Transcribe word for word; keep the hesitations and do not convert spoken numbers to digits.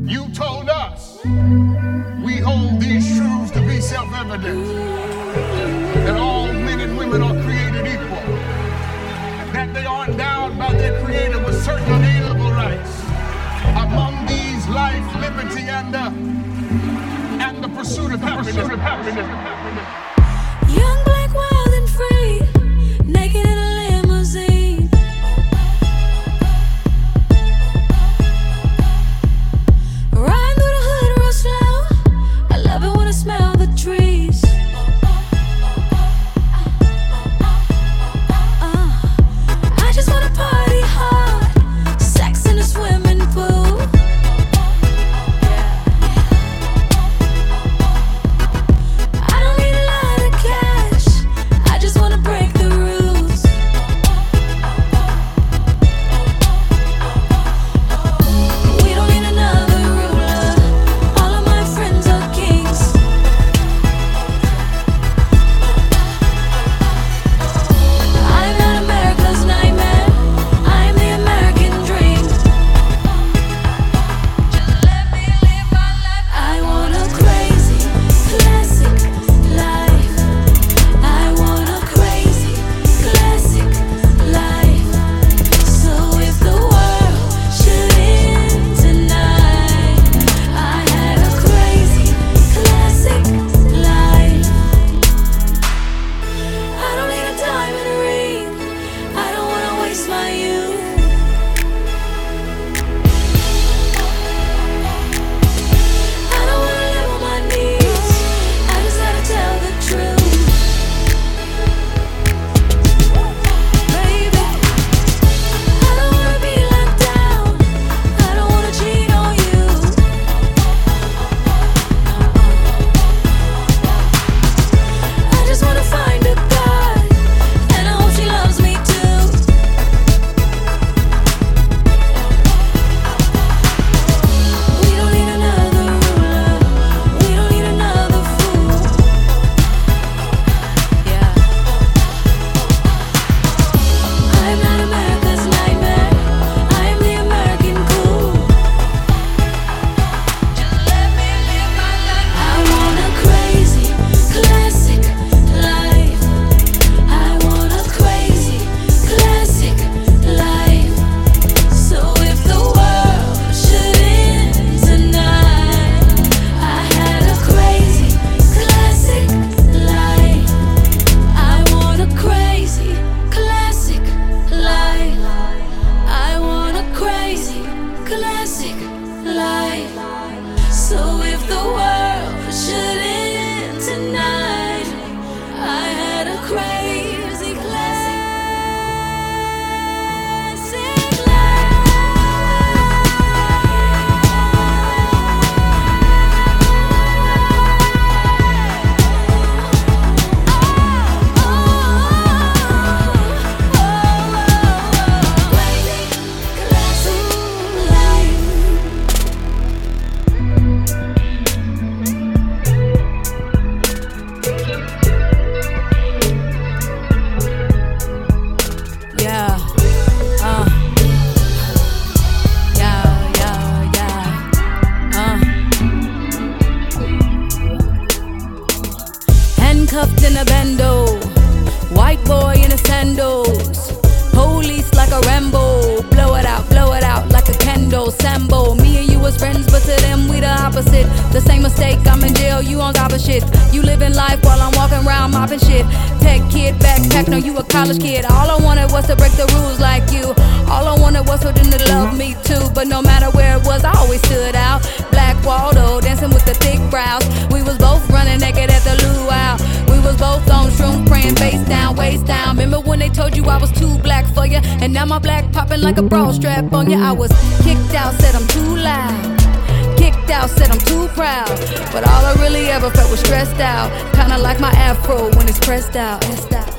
You told us we hold these truths to be self-evident, that all men and women are created equal, that they are endowed by their Creator with certain inalienable rights. Among these, life, liberty, and the, and the pursuit of happiness. Pursuit of happiness. Young, black, wild, and free, naked in a limousine. Riding through the hood real slow. I love it when I smell the trees. Uh, I just wanna party hard, sex in a swimming pool. I don't need a lot of cash, I just wanna break the rules. We don't need another ruler, all of my friends are kings. I'm not America's nightmare, I'm the American dream. Just let me live my life. I want a crazy, classic life. I want a crazy, classic life. So if the world should end tonight, I had a crazy, classic life. I don't need a diamond ring, I don't wanna waste my youth. I don't wanna live on my knees, I just gotta tell the truth. Baby, I don't wanna be locked down, I don't wanna cheat on you. I just wanna find a God, and I hope she loves me too. We don't need another ruler, we don't need another fool. Yeah. I'm not America's nightmare, I'm the American cool. Just let me live my life. I want a crazy, classic life. I want a crazy, classic life. So if the world should end tonight, I had a crazy, classic life. I want a crazy, classic life. I want a crazy, classic life. So if the world should end tonight, I had a crazy, classic Yeah, uh, yeah, yeah, yeah, uh. Handcuffed in a bando, white boy in his sandals, police like a Rambo, blow it out, blow it out like a candle, Sambo. Me and you was friends, but to them we the opposite. The same mistake, I'm in jail, you on top of shit. You living life while I'm walking around mopping shit. Tech kid, backpack, no you a college kid. All I wanted was to break the rules like you. All I wanted was for them to love me too. But no matter where it was, I always stood out. Black Waldo, dancing with the thick brows. We was both running naked at the luau. We was both on shrooms, praying face down, waist down. Remember when they told you I was too black for you? And now my black popping like a bra strap on you. I was kicked out, said I'm too loud. Kicked out, said I'm too proud. But all I really ever felt was stressed out. Kinda like my afro when it's pressed out. Pressed out.